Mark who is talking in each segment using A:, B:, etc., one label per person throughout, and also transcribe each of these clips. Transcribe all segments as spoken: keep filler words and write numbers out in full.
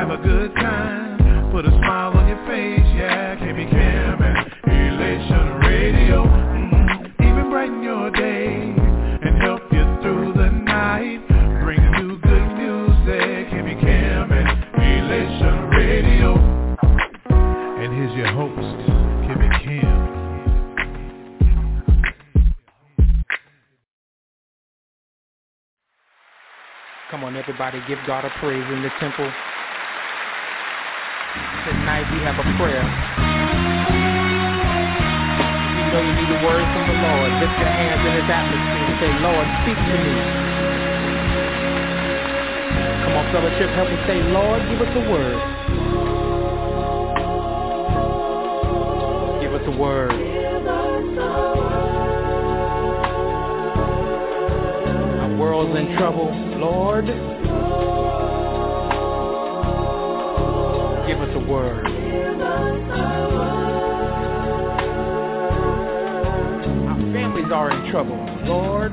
A: have a good time, put a smile on your face, yeah. K B Cam and Elation Radio, mm-hmm. Even brighten your day and help you through the night. Bring you good music, K B Cam and Elation Radio. And here's your host, K B Cam.
B: Come on, everybody, give God a praise in the temple. Tonight we have a prayer. You know you need a word from the Lord. Lift your hands in His atmosphere and say, Lord, speak to me. Come on, fellowship, help me say, Lord, give us a word. Give us a word. Our world's in trouble. Lord, give us a word. Our families are in trouble. Lord,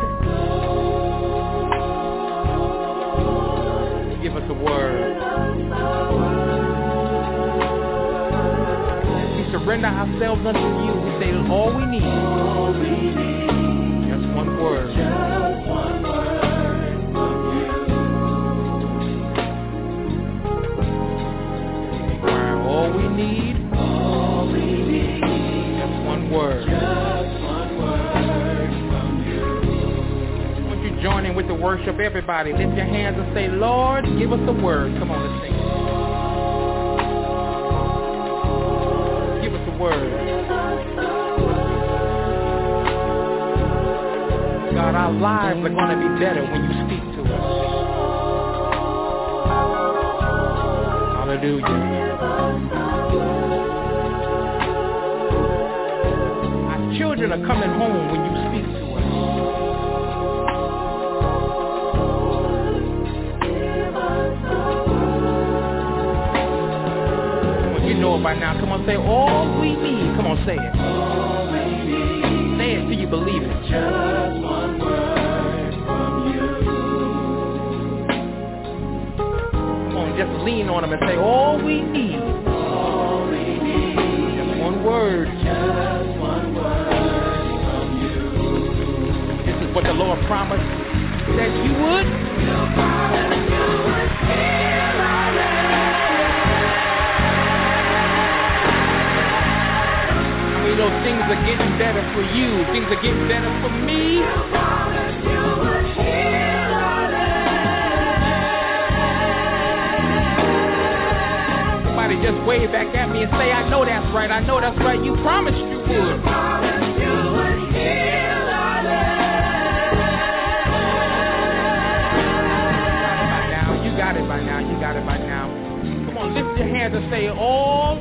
B: give us a word. We surrender ourselves unto you. We say all we need. All we need. Just one word. Just one word. All we need, all we need, just one word, just one word from you. Won't you join in with the worship, everybody? Lift your hands and say, Lord, give us a word. Come on, let's sing. Give us a word. God, our lives are going to be better when you speak to us. Hallelujah. Children are coming home when you speak to us. Come on, you know it by now. Come on, say all we need. Come on, say it. All we need. Say it till you believe it. Just one word from you. Come on, just lean on them and say all we need. All we need. Just one word. Just one word. What the Lord promised that you would. You promised you would heal our land. We know things are getting better for you. Things are getting better for me. You promised you would heal our land. Somebody just wave back at me and say, I know that's right. I know that's right. You promised you would. You promised you would heal. You got it by now, you got it by now. Come on, lift your hands and say all.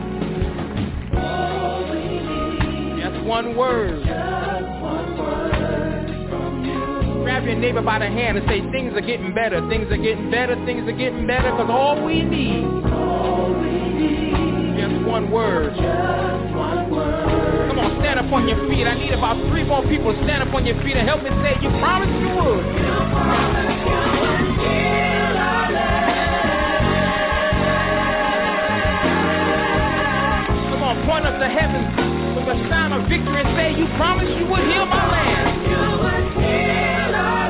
B: All we need. Just one word. Just one word from you. Grab your neighbor by the hand and say things are getting better, things are getting better, things are getting better, because all we need. All we need. Just one word. Just one word. Come on, stand up on your feet. I need about three more people to stand up on your feet and help me say you promised you would. You promised you would heal. Point up to heaven with a sign of victory and say, you promised you would heal my land. You would heal our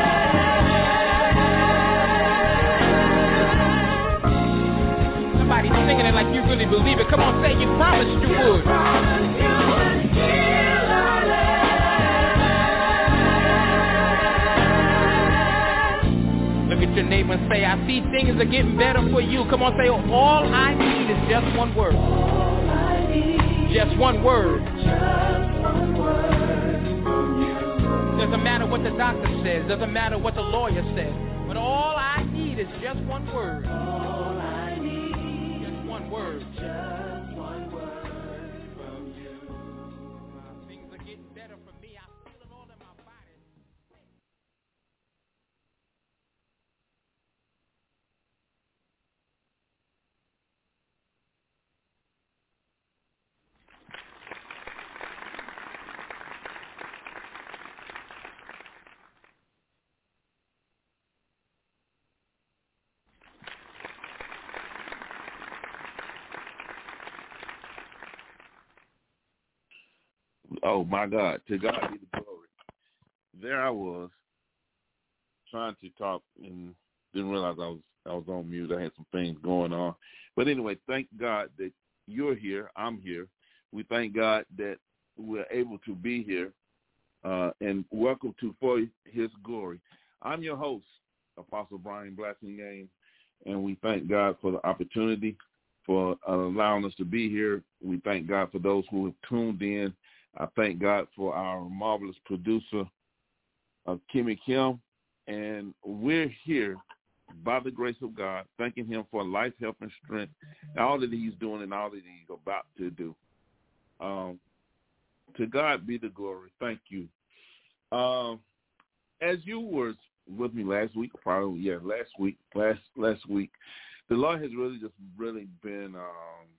B: land. Somebody singing it like you really believe it. Come on, say you promised you would. You promised you would heal our land. Look at your neighbor and say, I see things are getting better for you. Come on, say, all I need is just one word. Just one word. Just one word from you. Doesn't matter what the doctor says. Doesn't matter what the lawyer says. But all I need is just one word. All I need. Just one word. Just one word from you. Uh, things are getting better for me. I feel it all in my body.
C: Oh, my God. To God be the glory. There I was trying to talk and didn't realize I was I was on mute. I had some things going on. But anyway, thank God that you're here. I'm here. We thank God that we're able to be here. Uh, and welcome to For His Glory. I'm your host, Apostle Brian Blasingame, and we thank God for the opportunity for uh, allowing us to be here. We thank God for those who have tuned in. I thank God for our marvelous producer, uh, Kimmy Kim, and we're here by the grace of God, thanking him for life, health, and strength, and all that he's doing and all that he's about to do. Um, to God be the glory. Thank you. Um, as you were with me last week, probably, yeah, last week, last last week, the Lord has really just really been um,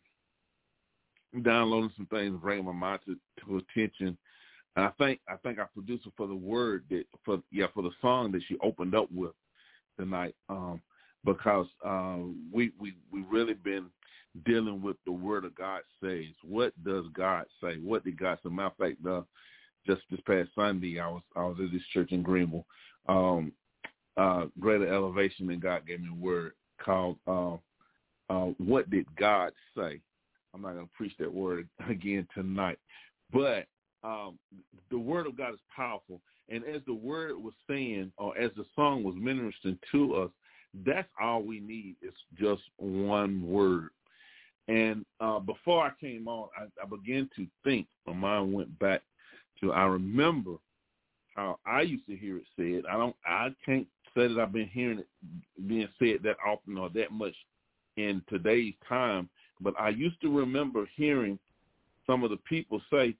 C: downloading some things, bringing my mind to, to attention. And I think I think our producer for the word that for yeah for the song that she opened up with tonight, um, because um, we we we really been dealing with the Word of God says. What does God say? What did God say? Matter of fact, uh, just this past Sunday, I was I was at this church in Greenville, um, uh, Greater Elevation, and God gave me a word called uh, uh, "What Did God Say?" I'm not going to preach that word again tonight, but um, the Word of God is powerful. And as the word was saying, or as the song was ministering to us, that's all we need is just one word. And uh, before I came on, I, I began to think. My mind went back to I remember how I used to hear it said. I don't. I can't say that I've been hearing it being said that often or that much in today's time. But I used to remember hearing some of the people say,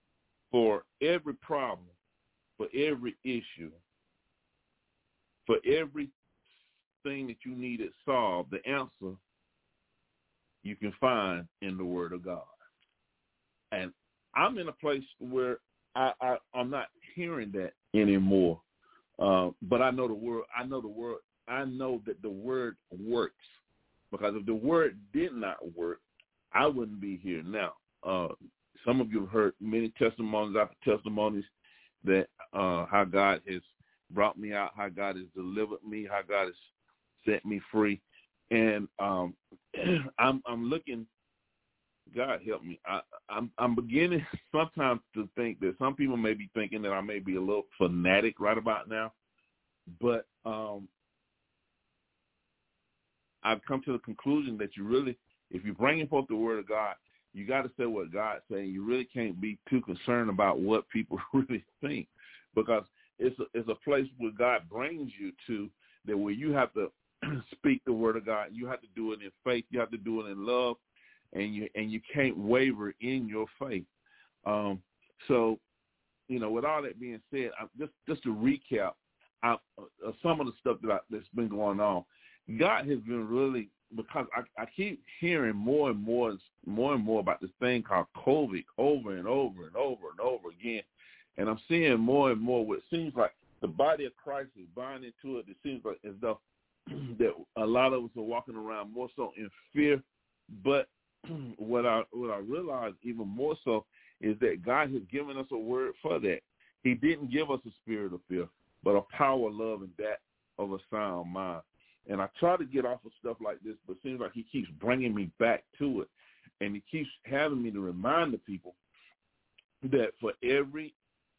C: for every problem, for every issue, for everything that you needed solved, the answer you can find in the Word of God. And I'm in a place where I, I, I'm not hearing that anymore. Uh, but I know the word. I know the word. I know that the Word works. Because if the Word did not work, I wouldn't be here now. Uh, some of you have heard many testimonies after testimonies that uh, how God has brought me out, how God has delivered me, how God has set me free. And um, I'm, I'm looking, God help me, I, I'm, I'm beginning sometimes to think that some people may be thinking that I may be a little fanatic right about now. But um, I've come to the conclusion that you really, if you're bringing forth the Word of God, you got to say what God's saying. You really can't be too concerned about what people really think, because it's a, it's a place where God brings you to that where you have to speak the Word of God. You have to do it in faith. You have to do it in love, and you and you can't waver in your faith. Um, so, you know, with all that being said, I, just just to recap, I, uh, some of the stuff that I, that's been going on, God has been really. Because I, I keep hearing more and more, more and more about this thing called COVID over and over and over and over again, and I'm seeing more and more what seems like the body of Christ is buying into it. It seems like as though that a lot of us are walking around more so in fear. But what I what I realize even more so is that God has given us a word for that. He didn't give us a spirit of fear, but a power, love, and that of a sound mind. And I try to get off of stuff like this, but it seems like he keeps bringing me back to it. And he keeps having me to remind the people that for every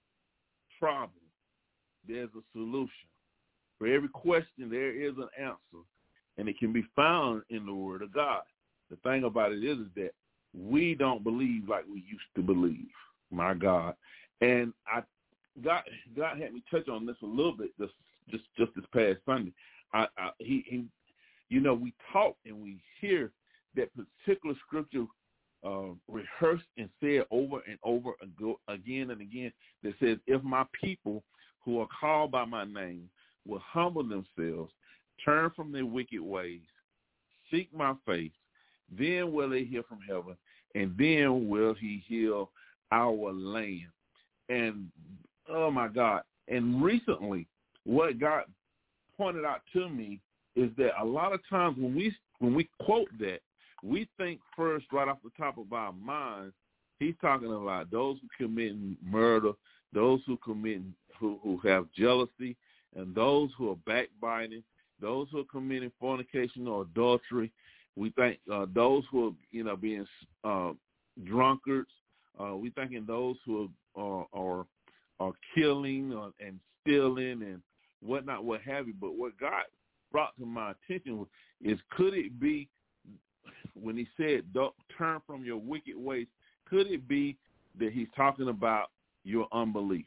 C: problem, there's a solution. For every question, there is an answer. And it can be found in the Word of God. The thing about it is, is that we don't believe like we used to believe, my God. And I God, God had me touch on this a little bit this, just, just this past Sunday. I, I, he, he, you know, we talk and we hear that particular scripture uh, rehearsed and said over and over again and again that says, if my people who are called by my name will humble themselves, turn from their wicked ways, seek my face, then will they hear from heaven, and then will he heal our land. And, oh, my God, and recently what God pointed out to me is that a lot of times when we when we quote that, we think first right off the top of our minds, he's talking about those who commit murder, those who commit who, who have jealousy, and those who are backbiting, those who are committing fornication or adultery. We think uh, those who are, you know, being uh, drunkards. Uh, we thinking those who are are, are killing or, and stealing and whatnot, what have you. But what God brought to my attention is, could it be, when he said, don't turn from your wicked ways, could it be that he's talking about your unbelief?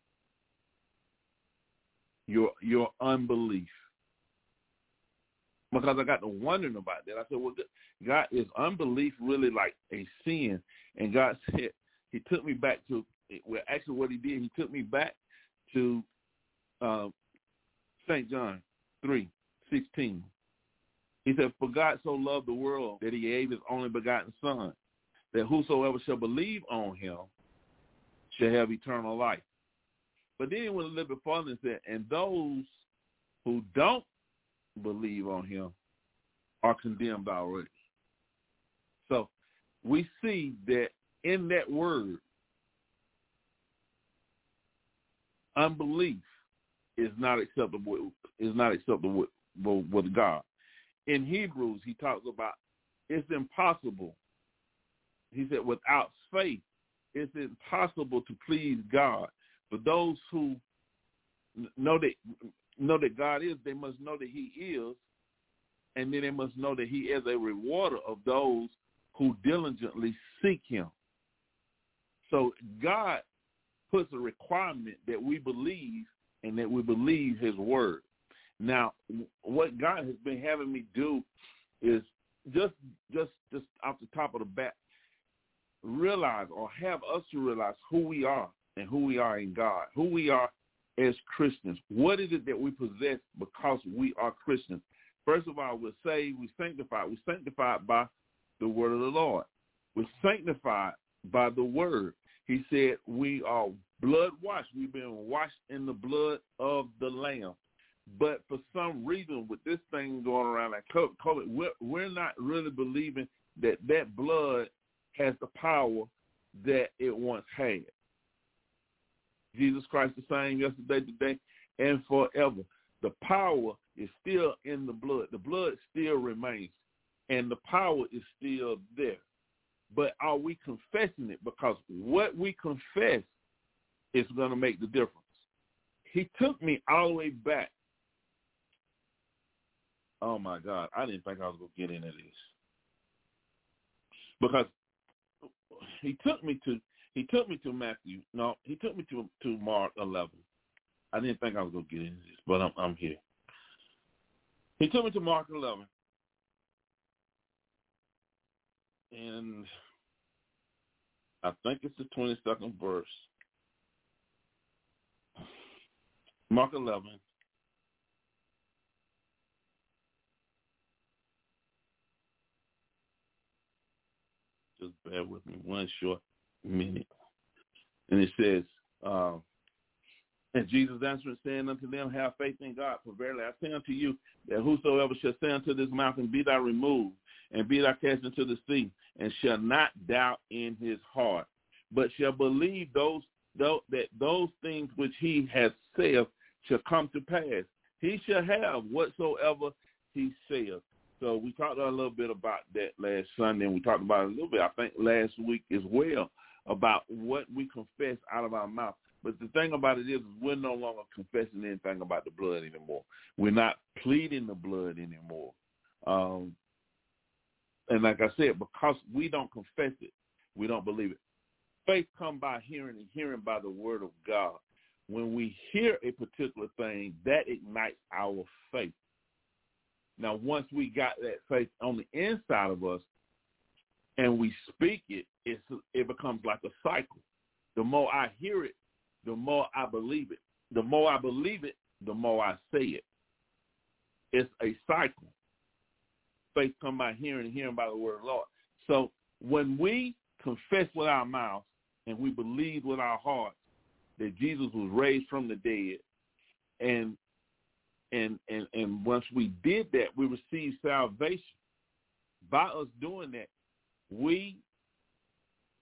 C: Your your unbelief. Because I got to wondering about that. I said, well, God, is unbelief really like a sin? And God said, he took me back to, well, actually what he did, he took me back to uh, Saint John three sixteen. He said, for God so loved the world that he gave his only begotten Son, that whosoever shall believe on him shall have eternal life. But then he went a little bit further and said, and those who don't believe on him are condemned already. So we see that in that word, unbelief is not acceptable. Is not acceptable with, with God. In Hebrews, he talks about it's impossible. He said, without faith, it's impossible to please God. For those who know that know that God is, they must know that he is, and then they must know that he is a rewarder of those who diligently seek him. So God puts a requirement that we believe and that we believe his word. Now, what God has been having me do is just just just off the top of the bat, realize or have us to realize who we are and who we are in God, who we are as Christians. What is it that we possess because we are Christians? First of all, we're saved, we're sanctified. We're sanctified by the word of the Lord. We're sanctified by the word. He said we are blood washed. We've been washed in the blood of the Lamb. But for some reason, with this thing going around like COVID, we're, we're not really believing that that blood has the power that it once had. Jesus Christ the same yesterday, today, and forever. The power is still in the blood. The blood still remains, and the power is still there. But are we confessing it? Because what we confess is going to make the difference. He took me all the way back. Oh, my God. I didn't think I was going to get into this. Because he took me to he took me to Matthew. No, he took me to to Mark eleven. I didn't think I was going to get into this, but I'm I'm here. He took me to Mark eleven. And I think it's the twenty-second verse. Mark eleven. Just bear with me one short minute. And it says, uh, and Jesus answered, saying unto them, have faith in God, for verily I say unto you, that whosoever shall say unto this mountain, be thou removed, and be thou cast into the sea, and shall not doubt in his heart, but shall believe those, those that those things which he has said shall come to pass. He shall have whatsoever he saith. So we talked a little bit about that last Sunday, and we talked about it a little bit, I think, last week as well, about what we confess out of our mouth. But the thing about it is we're no longer confessing anything about the blood anymore. We're not pleading the blood anymore. Um, and like I said, because we don't confess it, we don't believe it. Faith comes by hearing, and hearing by the word of God. When we hear a particular thing, that ignites our faith. Now, once we got that faith on the inside of us and we speak it, it's, it becomes like a cycle. The more I hear it, the more I believe it. The more I believe it, the more I say it. It's a cycle. Faith comes by hearing, and hearing by the word of the Lord. So when we confess with our mouths and we believe with our hearts that Jesus was raised from the dead, and And, and and once we did that, we received salvation. By us doing that, we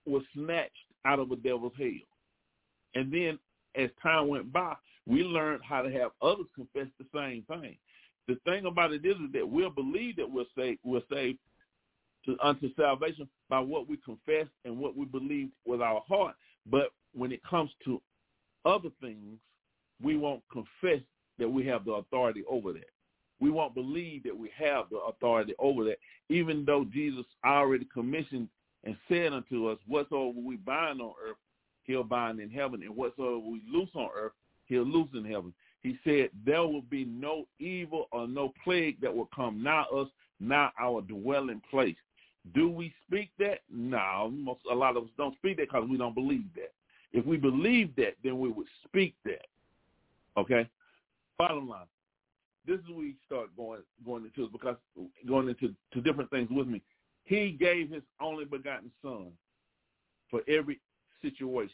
C: was snatched out of the devil's hell. And then as time went by, we learned how to have others confess the same thing. The thing about it is, is that we'll believe that we're saved, we're saved to, unto salvation by what we confess and what we believe with our heart. But when it comes to other things, we won't confess that we have the authority over that. We won't believe that we have the authority over that, even though Jesus already commissioned and said unto us, whatsoever we bind on earth, he'll bind in heaven, and whatsoever we loose on earth, he'll loose in heaven. He said there will be no evil or no plague that will come nigh us, nigh our dwelling place. Do we speak that? No, most, a lot of us don't speak that because we don't believe that. If we believe that, then we would speak that. Okay? Bottom line, this is where we start going going into it, because going into to different things with me. He gave his only begotten son for every situation.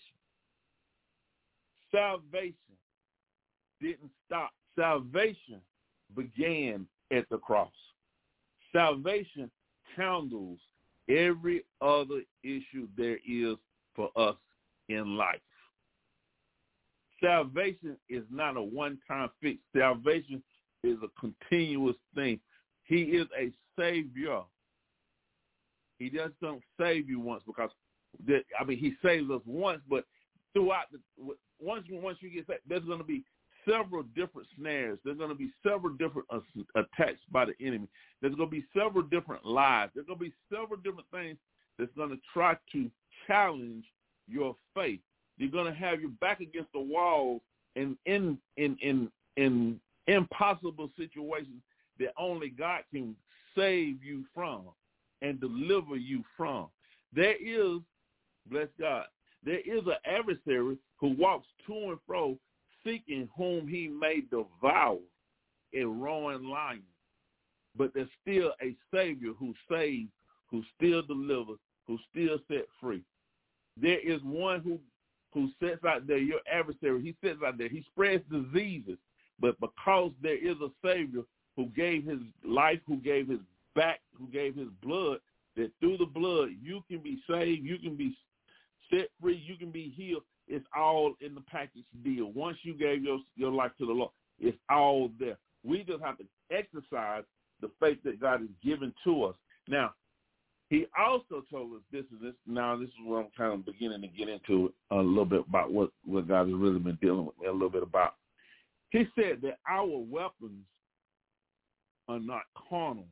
C: Salvation didn't stop. Salvation began at the cross. Salvation handles every other issue there is for us in life. Salvation is not a one-time fix. Salvation is a continuous thing. He is a savior. He just don't save you once because, that, I mean, he saves us once, but throughout the once once you get saved, there's going to be several different snares. There's going to be several different uh, attacks by the enemy. There's going to be several different lies. There's going to be several different things that's going to try to challenge your faith. You're going to have your back against the wall in in in in in impossible situations that only God can save you from and deliver you from. There is, bless God, there is an adversary who walks to and fro seeking whom he may devour, a roaring lion. But there's still a Savior who saves, who still delivers, who still set free. There is one who who sits out there, your adversary, he sits out there, he spreads diseases, but because there is a Savior who gave his life, who gave his back, who gave his blood, that through the blood you can be saved, you can be set free, you can be healed. It's all in the package deal. Once you gave your, your life to the Lord, it's all there. We just have to exercise the faith that God has given to us. Now, he also told us this is this. Now, this is what I'm kind of beginning to get into a little bit about what, what God has really been dealing with me a little bit about. He said that our weapons are not carnal,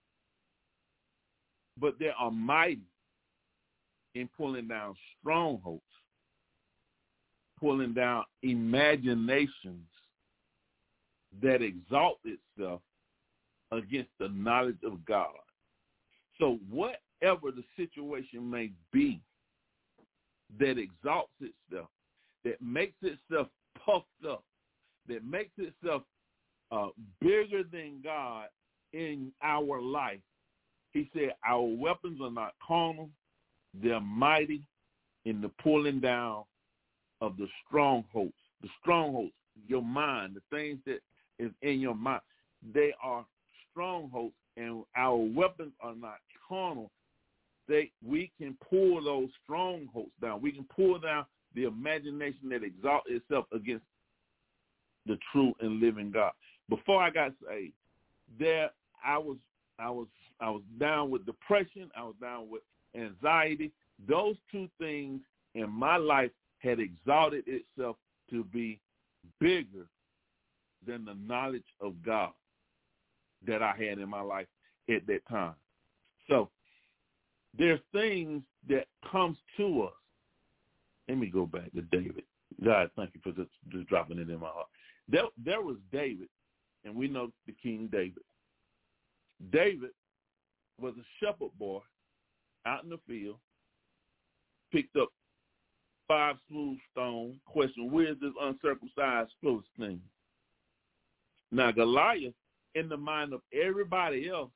C: but they are mighty in pulling down strongholds, pulling down imaginations that exalt itself against the knowledge of God. So whatever the situation may be that exalts itself, that makes itself puffed up, that makes itself uh, bigger than God in our life, he said our weapons are not carnal, they're mighty in the pulling down of the strongholds. The strongholds, your mind, the things that is in your mind, they are strongholds, and our weapons are not carnal. They, we can pull those strongholds down. We can pull down the imagination that exalts itself against the true and living God. Before I got saved, there I was, I was, I was down with depression. I was down with anxiety. Those two things in my life had exalted itself to be bigger than the knowledge of God that I had in my life at that time. So there's things that comes to us. Let me go back to David. God, thank you for just, just dropping it in my heart. There, there was David, and we know the King David. David was a shepherd boy out in the field, picked up five smooth stones, questioned, where's this uncircumcised Philistine? Now, Goliath, in the mind of everybody else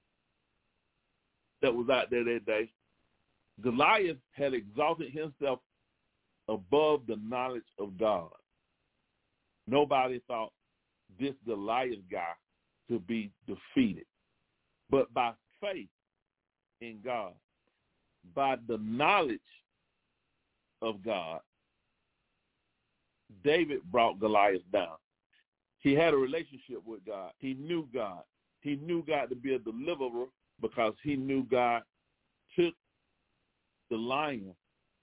C: that was out there that day, Goliath had exalted himself above the knowledge of God. Nobody thought this Goliath guy could be defeated. But by faith in God, by the knowledge of God, David brought Goliath down. He had a relationship with God. He knew God. He knew God to be a deliverer because he knew God took the lion.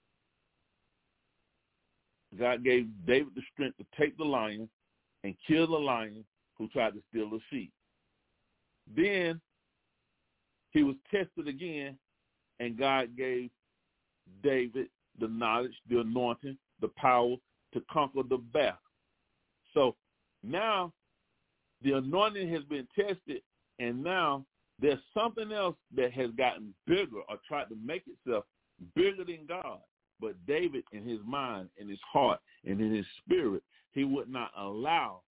C: God gave David the strength to take the lion and kill the lion who tried to steal the sheep. Then he was tested again, and God gave David the knowledge, the anointing, the power to conquer the battle. So now the anointing has been tested, and now there's something else that has gotten bigger or tried to make itself bigger than God. But David, in his mind, in his heart, and in his spirit, he would not allow,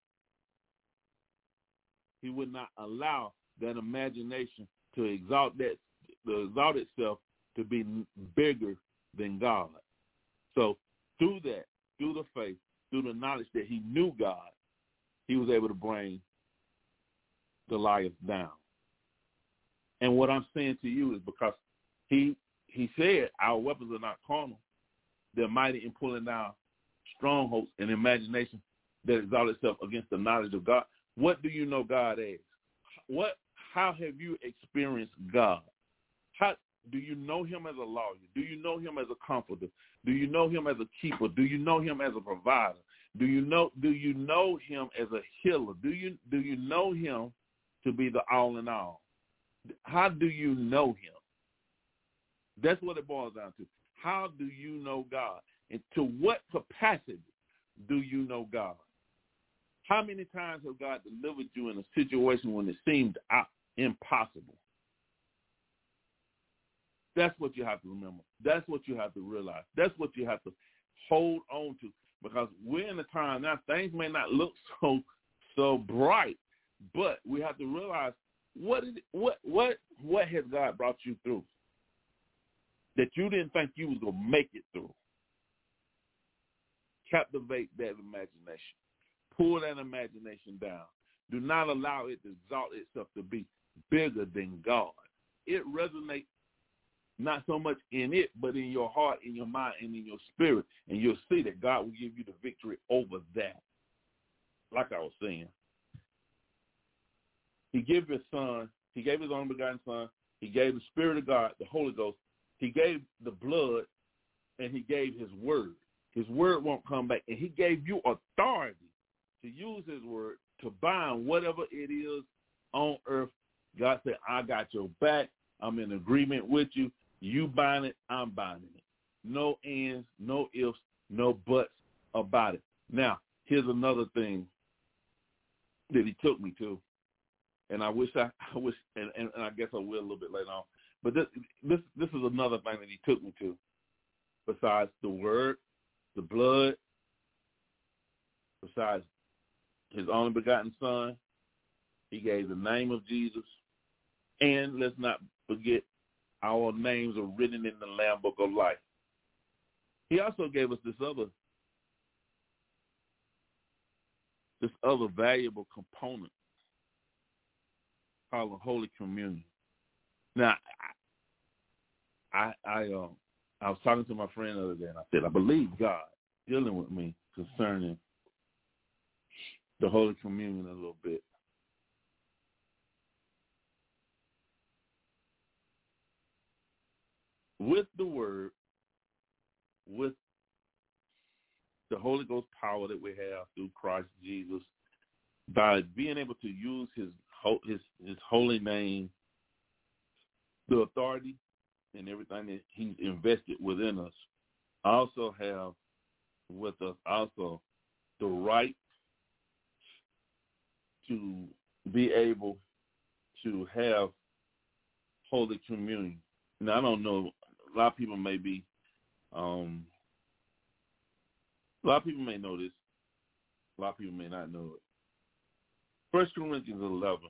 C: he would not allow that imagination to exalt that, to exalt itself to be bigger than God. So through that, through the faith, through the knowledge that he knew God, he was able to bring Goliath down. And what I'm saying to you is because he he said our weapons are not carnal. They're mighty in pulling down strongholds and imagination that exalt itself against the knowledge of God. What do you know God as? What? How have you experienced God? How do you know him as a lawyer? Do you know him as a comforter? Do you know him as a keeper? Do you know him as a provider? Do you know do you know him as a healer? Do you do you know him to be the all in all? How do you know him? That's what it boils down to. How do you know God? And to what capacity do you know God? How many times have God delivered you in a situation when it seemed impossible? That's what you have to remember. That's what you have to realize. That's what you have to hold on to, because we're in a time now, things may not look so so bright, but we have to realize what is, what what what has God brought you through that you didn't think you was going to make it through. Captivate that imagination. Pull that imagination down. Do not allow it to exalt itself to be bigger than God. It resonates not so much in it, but in your heart, in your mind, and in your spirit. And you'll see that God will give you the victory over that. Like I was saying, he gave his son, he gave his only begotten son, he gave the Spirit of God, the Holy Ghost, he gave the blood, and he gave his word. His word won't come back. And he gave you authority to use his word to bind whatever it is on earth. God said, I got your back. I'm in agreement with you. You bind it, I'm binding it. No ands, no ifs, no buts about it. Now, here's another thing that he took me to, and I wish I, I wish, and, and, and I guess I will a little bit later on. But this, this, this is another thing that he took me to, besides the word, the blood, besides his only begotten son. He gave the name of Jesus, and let's not forget, our names are written in the Lamb Book of Life. He also gave us this other, this other valuable component called the Holy Communion. Now, I, I, I, uh, I was talking to my friend the other day, and I said, I believe God dealing with me concerning the Holy Communion a little bit. With the word, with the Holy Ghost power that we have through Christ Jesus, by being able to use his his his holy name, the authority and everything that he's invested within us, also have with us also the right to be able to have Holy Communion. Now, I don't know, a lot of people may be, um, a lot of people may know this, a lot of people may not know it. First Corinthians eleven,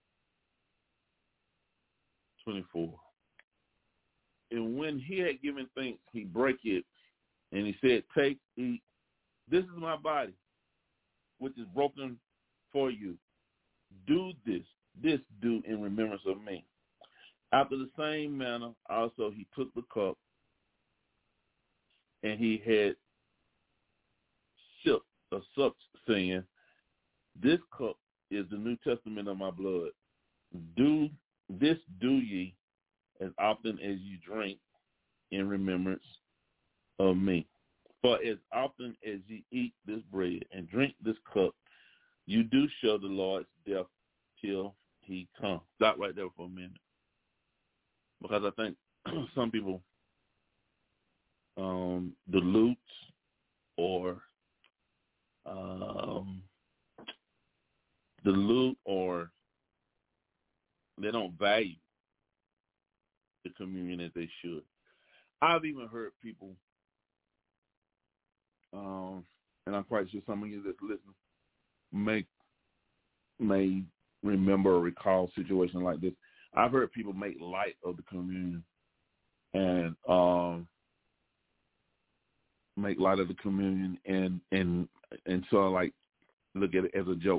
C: twenty-four. And when he had given thanks, he brake it, and he said, take, eat, this is my body, which is broken for you. Do this, this do in remembrance of me. After the same manner, also he took the cup, and he had sipped or supped, saying, "This cup is the New Testament of my blood. Do this do ye as often as you drink in remembrance of me. For as often as ye eat this bread and drink this cup, you do show the Lord's death till he comes." Stop right there for a minute. Because I think some people um, dilute or um, dilute or they don't value the communion as they should. I've even heard people, um, and I'm quite sure some of you that's listening may, may remember or recall a situation like this. I've heard people make light of the communion and um, make light of the communion and, and, and sort of like look at it as a joke,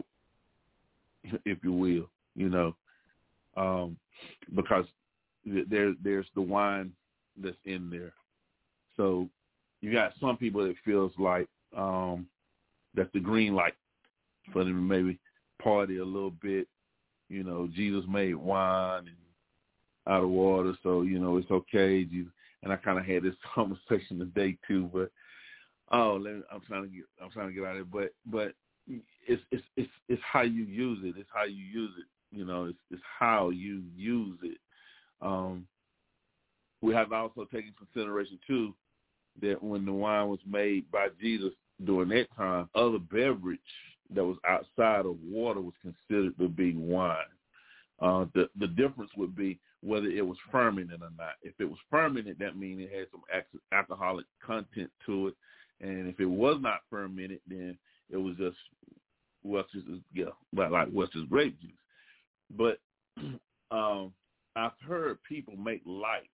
C: if you will, you know, um, because there, there's the wine that's in there. So you got some people that feels like um, that's the green light for them to maybe party a little bit. You know, Jesus made wine and out of water, so, you know, it's okay. Jesus, and I kind of had this conversation today too, but oh, let me, I'm trying to get, I'm trying to get out of it. But, but it's, it's, it's, it's how you use it. It's how you use it. You know, it's, it's how you use it. Um, we have also taken consideration too that when the wine was made by Jesus during that time, other beverage that was outside of water was considered to be wine. Uh, the the difference would be whether it was fermented or not. If it was fermented, that means it had some alcoholic content to it, and if it was not fermented, then it was just Welch's, yeah, like Welch's grape juice. But um, I've heard people make light.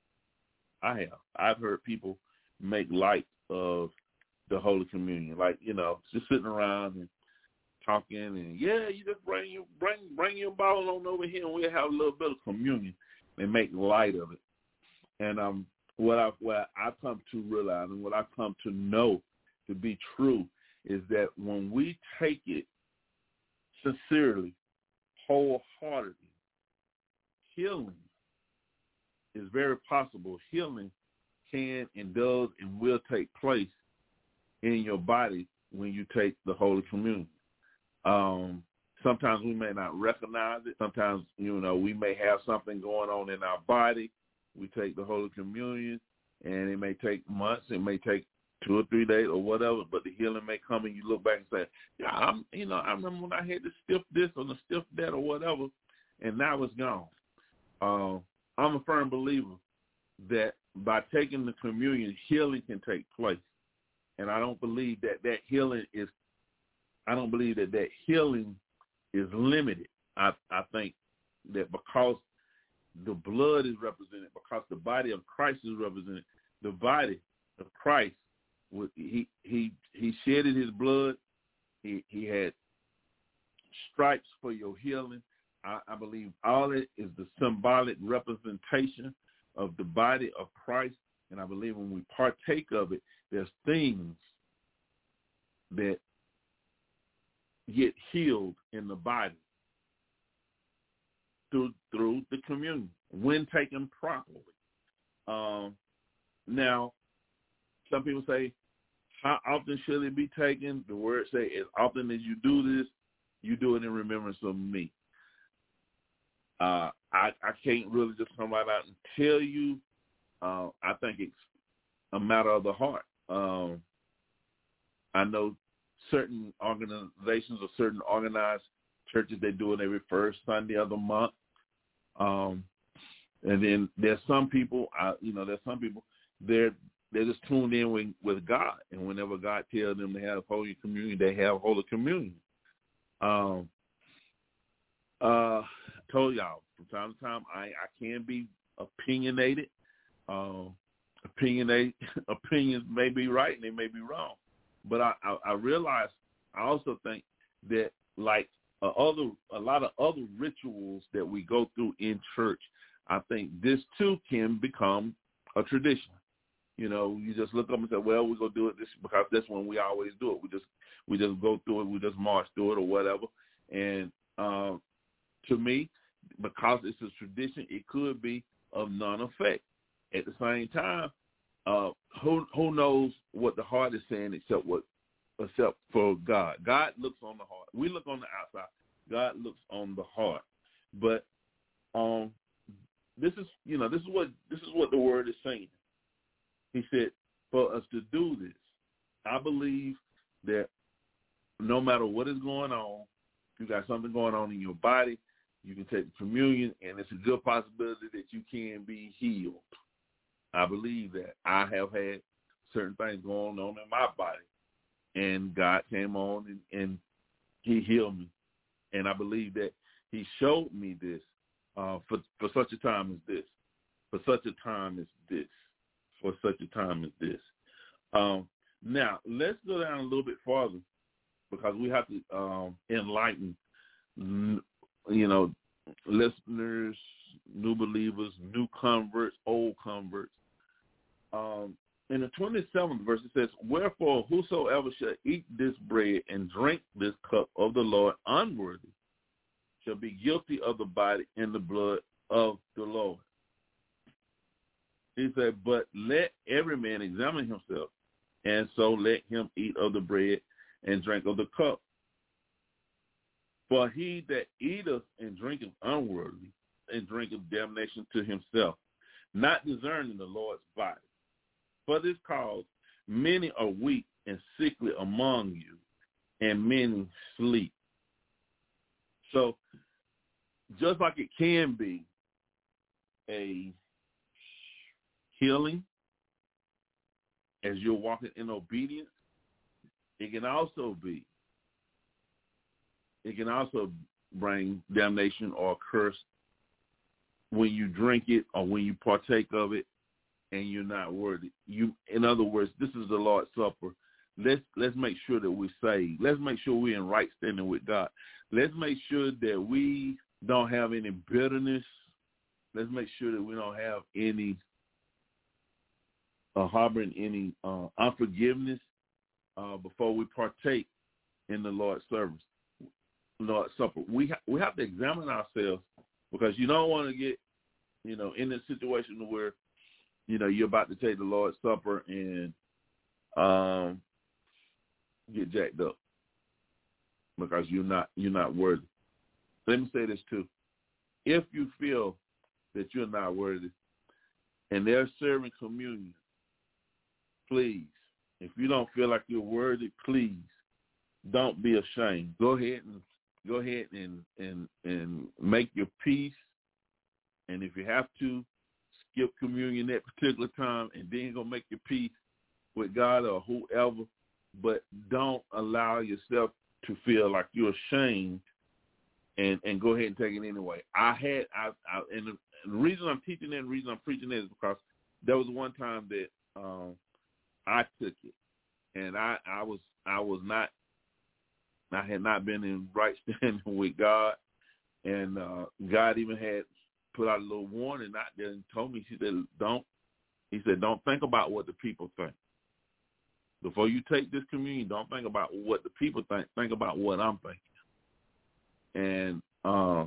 C: I have. I've heard people make light of the Holy Communion, like, you know, just sitting around and talking, and yeah, you just bring you bring bring your bottle on over here, and we'll have a little bit of communion and make light of it. And um, what I what I come to realize and what I come to know to be true is that when we take it sincerely, wholeheartedly, healing is very possible. Healing can and does and will take place in your body when you take the Holy Communion. Um, sometimes we may not recognize it. Sometimes, you know, we may have something going on in our body. We take the Holy Communion, and it may take months. It may take two or three days or whatever, but the healing may come, and you look back and say, yeah, I'm, you know, I remember when I had to stiff this or the stiff that or whatever, and now it's gone. Uh, I'm a firm believer that by taking the communion, healing can take place. And I don't believe that that healing is, I don't believe that that healing is limited. I, I think that because the blood is represented, because the body of Christ is represented, the body of Christ, he he he shedded his blood. He he had stripes for your healing. I, I believe all it is the symbolic representation of the body of Christ. And I believe when we partake of it, there's things that get healed in the body through through the communion when taken properly. Um, now, some people say, how often should it be taken? The word say, as often as you do this, you do it in remembrance of me. Uh, I, I can't really just come right out and tell you. Uh, I think it's a matter of the heart. Um, I know certain organizations or certain organized churches, they do it every first Sunday of the month. Um, and then there's some people, I, you know, there's some people, they're, they're just tuned in with, with God. And whenever God tells them to have Holy Communion, they have Holy Communion. Um, uh, I told y'all, from time to time, I, I can be opinionated. Um, opinionate, opinions may be right and they may be wrong. But I, I, I realize, I also think that like uh, other, a lot of other rituals that we go through in church, I think this too can become a tradition. You know, you just look up and say, well, we're going to do it this because that's when we always do it. We just we just go through it. We just march through it or whatever. And uh, to me, because it's a tradition, it could be of none effect. At the same time, uh, who who knows what the heart is saying except what except for God. God looks on the heart. We look on the outside. God looks on the heart. But um, this is you know this is what this is what the word is saying. He said for us to do this. I believe that no matter what is going on, if you got something going on in your body, you can take the communion, and it's a good possibility that you can be healed. I believe that. I have had certain things going on in my body, and God came on and, and he healed me. And I believe that he showed me this uh, for, for such a time as this, for such a time as this, for such a time as this. Um, now, let's go down a little bit farther because we have to um, enlighten, you know, listeners, new believers, new converts, old converts. Um, in the twenty-seventh verse, it says, wherefore whosoever shall eat this bread and drink this cup of the Lord unworthy shall be guilty of the body and the blood of the Lord. He said, but let every man examine himself, and so let him eat of the bread and drink of the cup. For he that eateth and drinketh unworthily and drinketh damnation to himself, not discerning the Lord's body. For this cause many are weak and sickly among you, and many sleep. So just like it can be a healing as you're walking in obedience, it can also be, it can also bring damnation or curse when you drink it or when you partake of it and you're not worthy. You, in other words, this is the Lord's Supper. Let's let's make sure that we're saved. Let's make sure we're in right standing with God. Let's make sure that we don't have any bitterness. Let's make sure that we don't have any uh, harboring any uh, unforgiveness uh, before we partake in the Lord's service, Lord's Supper. We ha- we have to examine ourselves because you don't want to get, you know, in a situation where, you know, you're about to take the Lord's Supper and um, get jacked up because you're not you're not worthy. Let me say this too: if you feel that you're not worthy and they're serving communion, please, if you don't feel like you're worthy, please don't be ashamed. Go ahead and go ahead and and and make your peace. And if you have to, skip communion that particular time and then go make your peace with God or whoever. But don't allow yourself to feel like you're ashamed and, and go ahead and take it anyway. I had, I, I and the, the reason I'm teaching that, the reason I'm preaching that is because there was one time that um, I took it, and I, I was, I was not, I had not been in right standing with God, and uh, God even had put out a little warning out there and told me, he said, don't, he said, don't think about what the people think. Before you take this communion, don't think about what the people think. Think about what I'm thinking. And uh,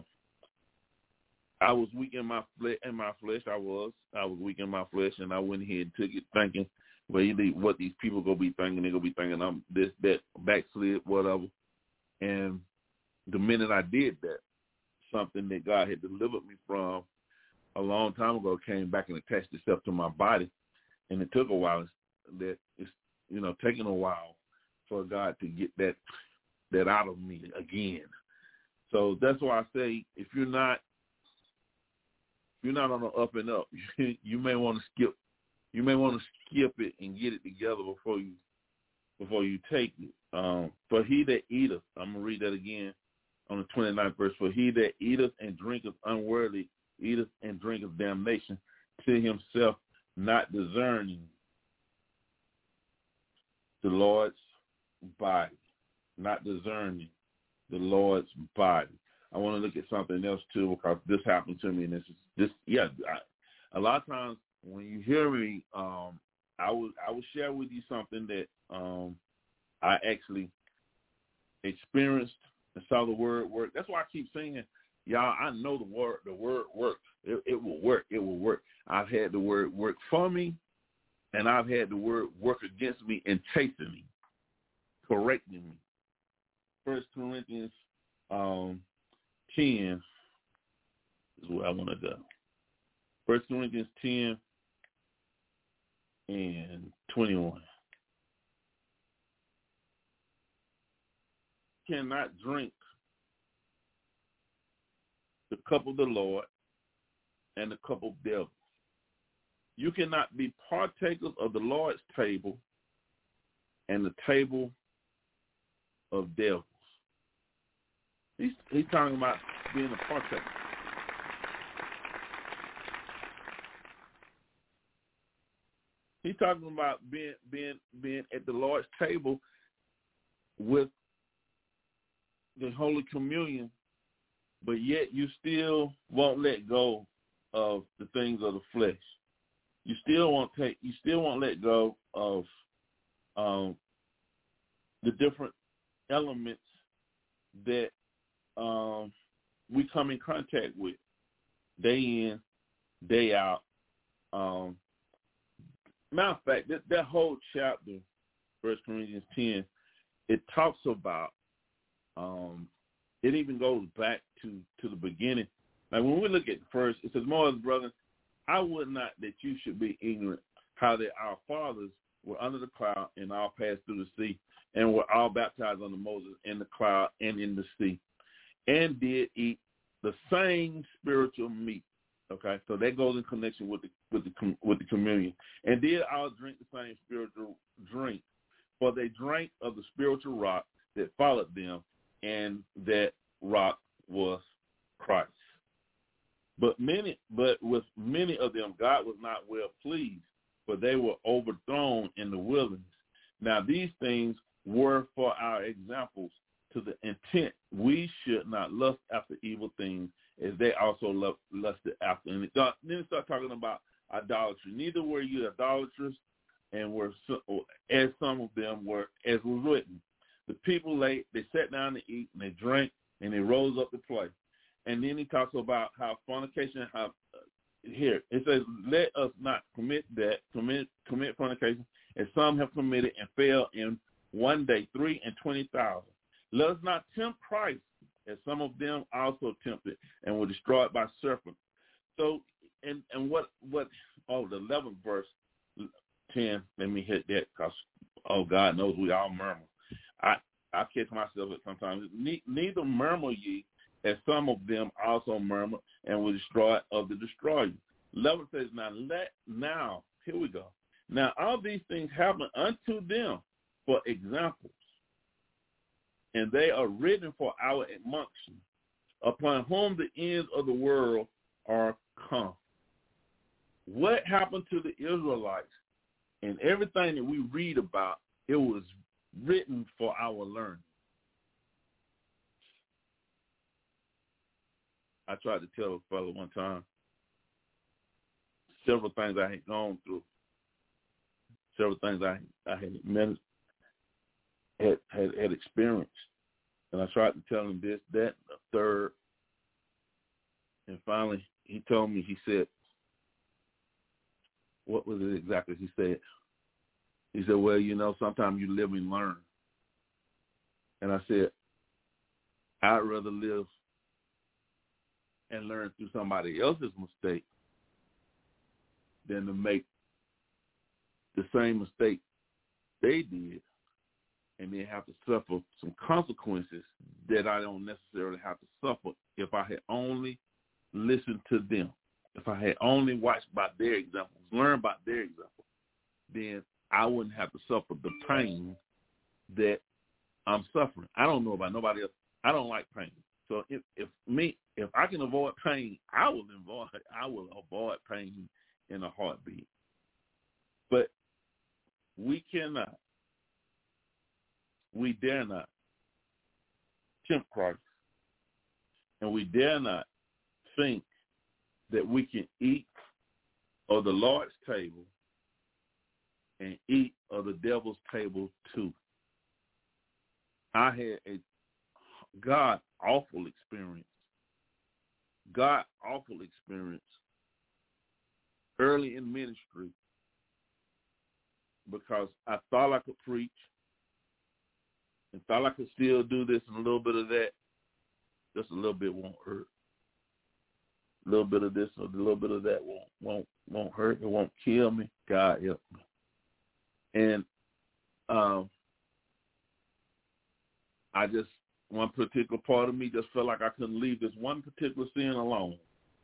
C: I was weak in my flesh. In my flesh, I was. I was weak in my flesh, and I went ahead and took it, thinking, well, what these people gonna be thinking? They're gonna be thinking I'm this, that, backslid, whatever. And the minute I did that, something that God had delivered me from a long time ago came back and attached itself to my body, and it took a while. That it's you know taking a while for God to get that that out of me again. So that's why I say if you're not if you're not on the up and up, you may want to skip you may want to skip it and get it together before you before you take it. Um, for he that eateth, I'm gonna read that again on the twenty-ninth verse. For he that eateth and drinketh unworthily eateth and drinketh damnation to himself, not discerning the Lord's body, not discerning the Lord's body. I want to look at something else too because this happened to me, and this is this. Yeah, I, a lot of times when you hear me, um, I will I will share with you something that um, I actually experienced and saw the word work. That's why I keep saying, y'all, I know the word the word works. It, it will work. It will work. I've had the word work for me, and I've had the word work against me and chasing me, correcting me. First Corinthians um, ten is where I want to go. First Corinthians ten and twenty-one. Cannot drink the cup of the Lord and the cup of devils. You cannot be partakers of the Lord's table and the table of devils. He's, he's talking about being a partaker. He's talking about being being being at the Lord's table with the Holy Communion, but yet you still won't let go of the things of the flesh. You still won't take. You still won't let go of um, the different elements that um, we come in contact with day in, day out. Um, matter of fact, that, that whole chapter, First Corinthians ten, it talks about. Um, it even goes back to, to the beginning. Like when we look at the first, it says, "Moreover, brethren, I would not that you should be ignorant how that our fathers were under the cloud and all passed through the sea, and were all baptized under Moses in the cloud and in the sea, and did eat the same spiritual meat." Okay, so that goes in connection with the with the with the communion, and did all drink the same spiritual drink, for they drank of the spiritual rock that followed them, and that rock was Christ. But many, but with many of them, God was not well pleased, for they were overthrown in the wilderness. Now these things were for our examples, to the intent we should not lust after evil things, as they also love, lusted after. And it, then it start talking about idolatry. Neither were you idolaters, and were as some of them were, as was written. The people lay, they sat down to eat, and they drank, and they rose up to play. And then he talks about how fornication, how, uh, here, it says, let us not commit that, commit commit fornication, as some have committed and fell in one day, three and twenty thousand. Let us not tempt Christ, as some of them also tempted and were destroyed by serpents. So, and, and what, what, oh, the eleventh verse, ten, let me hit that, because, oh, God knows we all murmur. I, I catch myself at sometimes. Ne- neither murmur ye, as some of them also murmur and were destroyed of the destroyer. eleven says, now let now, here we go. Now all these things happen unto them for examples, and they are written for our admonition, upon whom the ends of the world are come. What happened to the Israelites and everything that we read about, it was written for our learning. I tried to tell a fellow one time several things I had gone through, several things I I had met, had, had had experienced, and I tried to tell him this, that, the third, and finally he told me. He said, "What was it exactly?" He said, "He said, well, you know, sometimes you live and learn." And I said, "I'd rather live and learn through somebody else's mistake than to make the same mistake they did and then have to suffer some consequences that I don't necessarily have to suffer if I had only listened to them. If I had only watched by their examples, learned by their example, then I wouldn't have to suffer the pain that I'm suffering." I don't know about nobody else. I don't like pain. So if, if me, if I can avoid pain, I will avoid. I will avoid pain in a heartbeat. But we cannot, we dare not tempt Christ, and we dare not think that we can eat of the Lord's table and eat of the devil's table too. I had a God awful experience. God awful experience early in ministry because I thought I could preach and thought I could still do this and a little bit of that. Just a little bit won't hurt. A little bit of this or a little bit of that won't won't won't hurt. It won't kill me. God help me. And um, I just, one particular part of me just felt like I couldn't leave this one particular sin alone.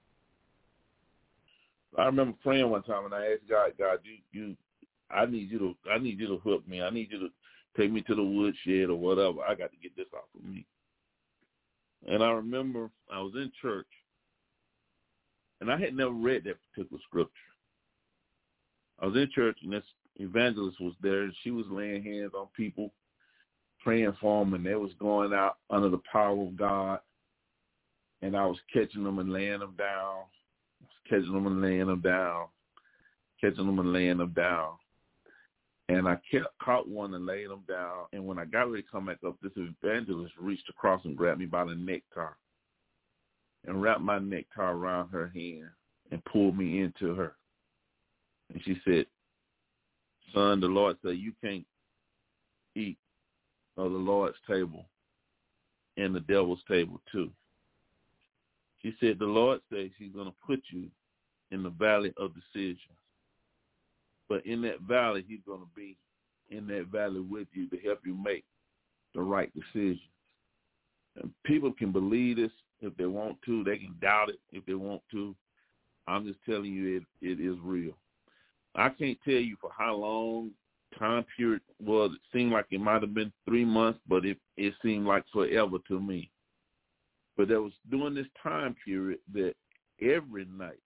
C: I remember praying one time and I asked God, God, you, you, I need you to, I need you to hook me. I need you to take me to the woodshed or whatever. I got to get this off of me. And I remember I was in church and I had never read that particular scripture. I was in church and this evangelist was there and she was laying hands on people, praying for them, and they was going out under the power of God. And I was catching them and laying them down. I was catching them and laying them down, catching them and laying them down. And I kept, caught one and laid them down. And when I got ready to come back up, this evangelist reached across and grabbed me by the necktie and wrapped my necktie around her hand and pulled me into her. And she said, son, the Lord said you can't eat of the Lord's table and the devil's table too. She said the Lord says he's going to put you in the valley of decisions. But in that valley, he's going to be in that valley with you to help you make the right decisions. And people can believe this if they want to. They can doubt it if they want to. I'm just telling you it, it is real. I can't tell you for how long time period was. It seemed like it might have been three months, but it, it seemed like forever to me. But there was during this time period that every night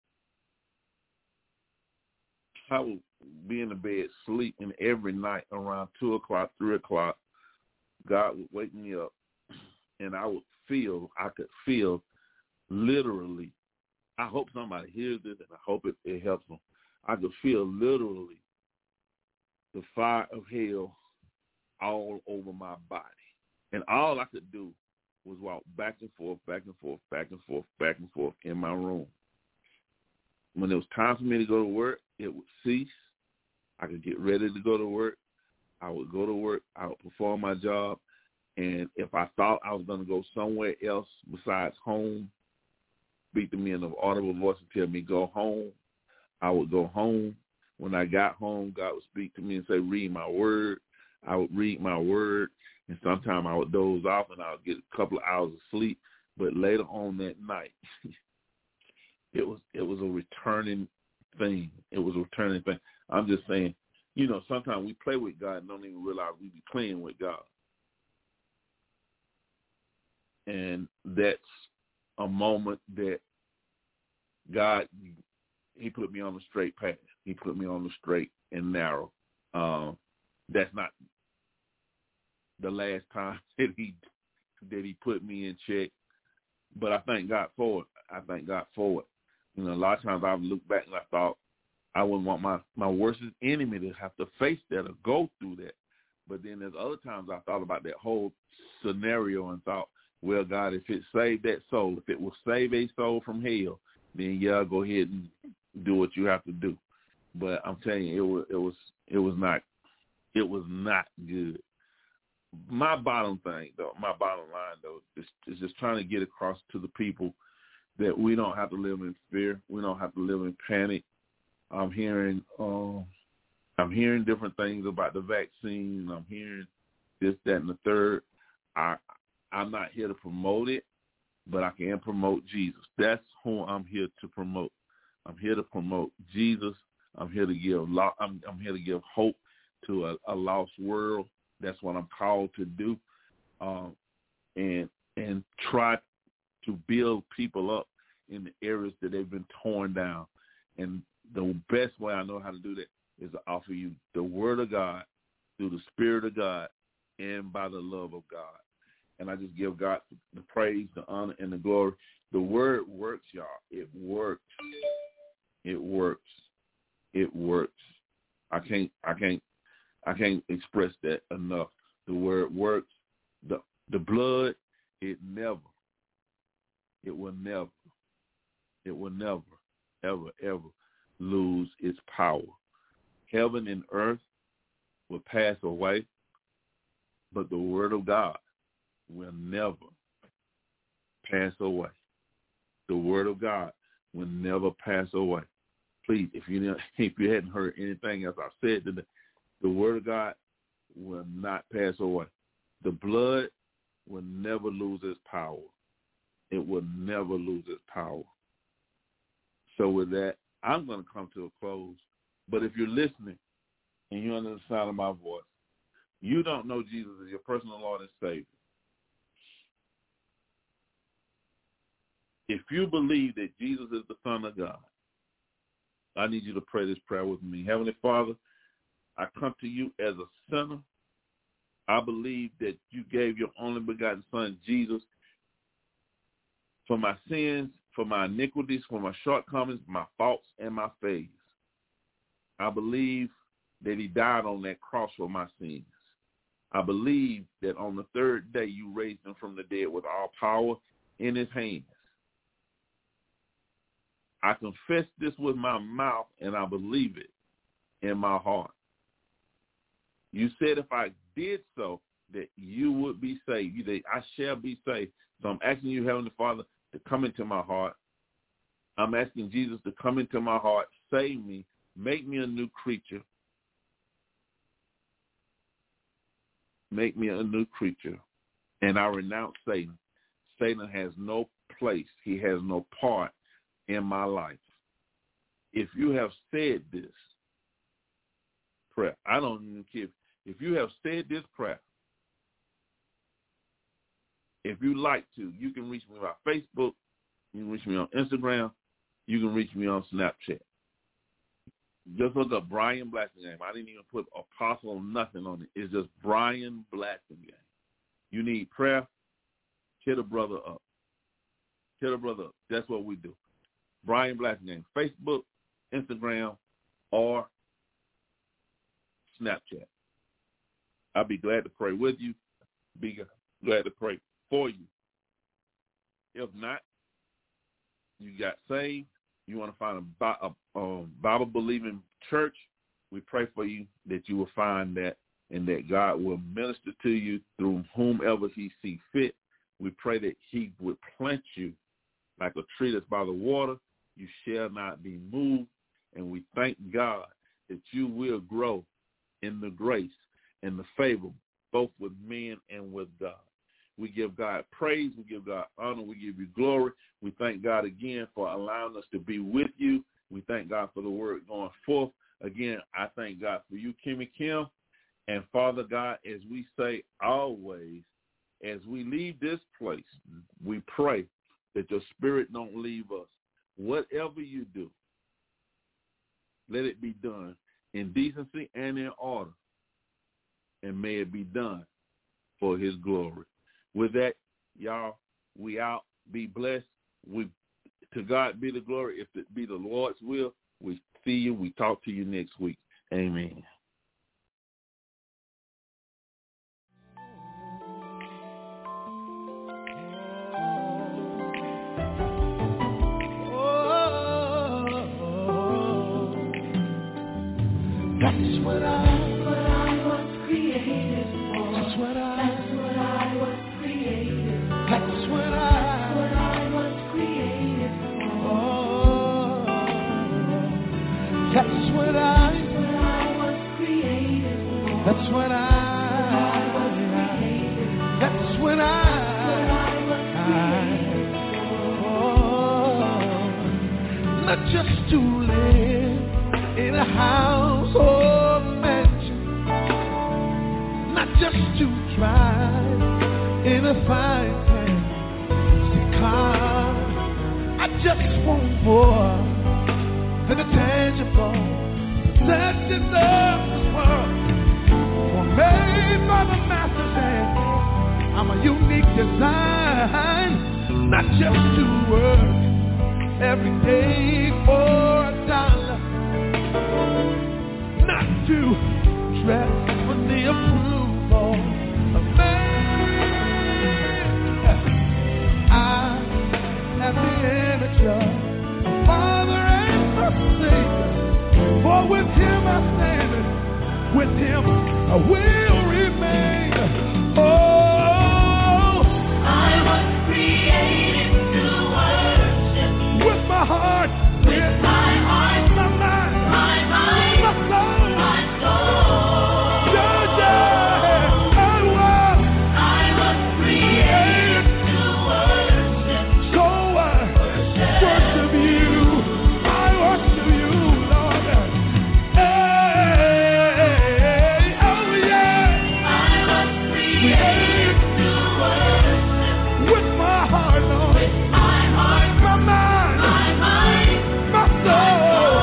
C: I would be in the bed sleeping every night around two o'clock, three o'clock. God would wake me up, and I would feel, I could feel literally, I hope somebody hears this, and I hope it, it helps them. I could feel literally the fire of hell all over my body. And all I could do was walk back and forth, back and forth, back and forth, back and forth in my room. When it was time for me to go to work, it would cease. I could get ready to go to work. I would go to work. I would perform my job. And if I thought I was going to go somewhere else besides home, speak to me in an audible voice and tell me go home, I would go home. When I got home, God would speak to me and say, read my word. I would read my word, and sometimes I would doze off and I would get a couple of hours of sleep. But later on that night, it was it was a returning thing. It was a returning thing. I'm just saying, you know, sometimes we play with God and don't even realize we be playing with God. And that's a moment that God, he put me on the straight path. He put me on the straight and narrow. Um, that's not the last time that he that he put me in check, but I thank God for it. I thank God for it. You know, a lot of times I've looked back and I thought I wouldn't want my, my worst enemy to have to face that or go through that. But then there's other times I thought about that whole scenario and thought, well, God, if it saved that soul, if it will save a soul from hell, then yeah, go ahead and do what you have to do. But I'm telling you, it was it was it was not it was not good. My bottom thing, though, my bottom line, though, is, is just trying to get across to the people that we don't have to live in fear. We don't have to live in panic. I'm hearing, um, I'm hearing different things about the vaccine. I'm hearing this, that, and the third. I, I'm not here to promote it, but I can promote Jesus. That's who I'm here to promote. I'm here to promote Jesus. I'm here to give. I'm, I'm here to give hope to a, a lost world. That's what I'm called to do, um, and and try to build people up in the areas that they've been torn down. And the best way I know how to do that is to offer you the Word of God through the Spirit of God and by the love of God. And I just give God the praise, the honor, and the glory. The Word works, y'all. It works. It works. It works. I can't, I can't, I can't express that enough. The word works. The the blood, it never, it will never, it will never, ever, ever lose its power. Heaven and earth will pass away, but the word of God will never pass away. The word of God will never pass away. Please, if you if you hadn't heard anything else I said today, the word of God will not pass away. The blood will never lose its power. It will never lose its power. So with that, I'm going to come to a close. But if you're listening and you're under the sound of my voice, you don't know Jesus as your personal Lord and Savior. If you believe that Jesus is the Son of God, I need you to pray this prayer with me. Heavenly Father, I come to you as a sinner. I believe that you gave your only begotten Son, Jesus, for my sins, for my iniquities, for my shortcomings, my faults, and my failures. I believe that he died on that cross for my sins. I believe that on the third day you raised him from the dead with all power in his hands. I confess this with my mouth, and I believe it in my heart. You said if I did so, that you would be saved. You that I shall be saved. So I'm asking you, Heavenly Father, to come into my heart. I'm asking Jesus to come into my heart, save me, make me a new creature. Make me a new creature. And I renounce Satan. Satan has no place. He has no part in my life. If you have said this prayer, I don't even care. If you have said this prayer, if you like to, you can reach me on Facebook, you can reach me on Instagram, you can reach me on Snapchat. Just look up Brian Blasingame. I didn't even put apostle or nothing on it. It's just Brian Blasingame. You need prayer, hit a brother up. Hit a brother up. That's what we do. Brian Blasingame, Facebook, Instagram, or Snapchat. I'll be glad to pray with you. Be glad to pray for you. If not, you got saved, you want to find a, a, a Bible-believing church, we pray for you that you will find that and that God will minister to you through whomever he sees fit. We pray that he would plant you like a tree that's by the water. You shall not be moved. And we thank God that you will grow in the grace and the favor, both with men and with God. We give God praise. We give God honor. We give you glory. We thank God again for allowing us to be with you. We thank God for the word going forth. Again, I thank God for you, Kimmy Kim. And Father God, as we say always, as we leave this place, we pray that your spirit don't leave us. Whatever you do, let it be done in decency and in order. And may it be done for his glory. With that, y'all, we out. Be blessed. We to God be the glory. If it be the Lord's will, we see you. We talk to you next week. Amen.
A: That's what I, what I was created for. That's what I, that's what I was created for. That's what I, what I was created for. Oh, that's what I, what I was created for. That's what I, what I was created for. That's what I, what I was created for. Oh, not just to live in a house or mansion, not just to drive in a fine fancy car. I just want more than a tangible possessions of this world. For made by the master's hand, I'm a unique design, not just to work every day for a dollar. Not to dress for the approval of man. I have the image of my Father and my Savior. For with him I stand, with him I will remain. Oh,
D: I was created to worship
A: with my heart,
D: with my heart,
A: my mind,
D: my mind,
A: my soul,
D: my soul.
A: yeah, yeah, I was,
D: I was created to worship,
A: so I worship you. I worship you, Lord. Hey, oh yeah.
D: I was created to worship
A: With my heart, Lord,
D: with my heart,
A: my mind,
D: my mind,
A: my soul.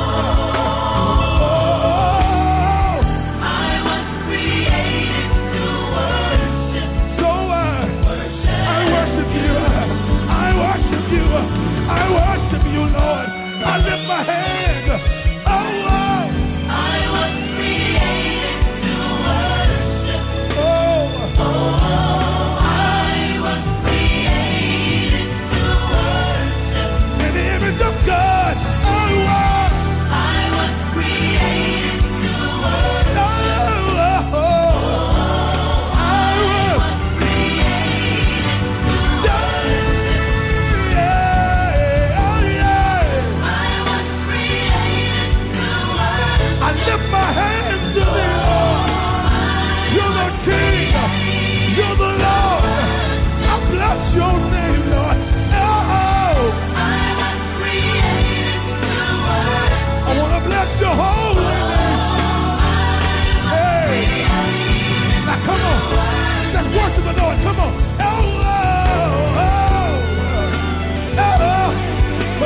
A: Oh,
D: I was created to worship,
A: so I, I worship you. I worship you. I worship you, Lord. I lift my hand. Oh,
D: I was created to worship.
A: oh,
D: Oh, I was created to worship.
A: in the image of God. Oh,
D: I was created to worship.
A: oh, oh, oh,
D: I was created to worship.
A: yeah, oh, yeah.
D: I was created to worship.
A: I lift my hands to thee, Lord. You're the King. You're the Lord. I bless your name, Lord. Oh,
D: I was created to worship.
A: I want to bless your holy name. Hey, now come on. Let's worship the Lord. Come on. Oh, oh, oh, oh, oh,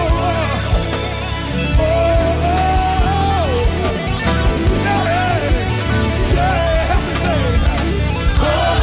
A: oh, yeah, yeah, help me say it. Oh,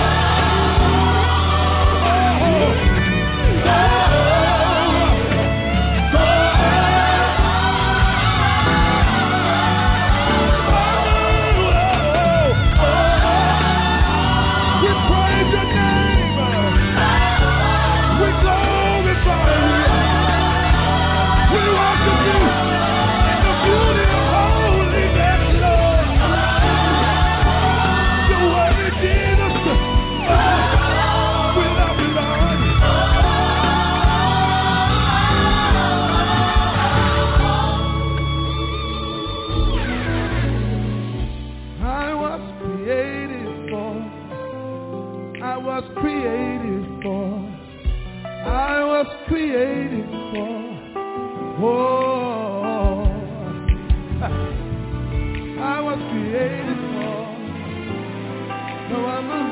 A: we praise your name. We glorify you. We worship you in the beauty of holiness, Lord. You're worthy, Jesus. We love you, Lord. I was created for, I was created for, I was created for, oh, I was created for, no, I'm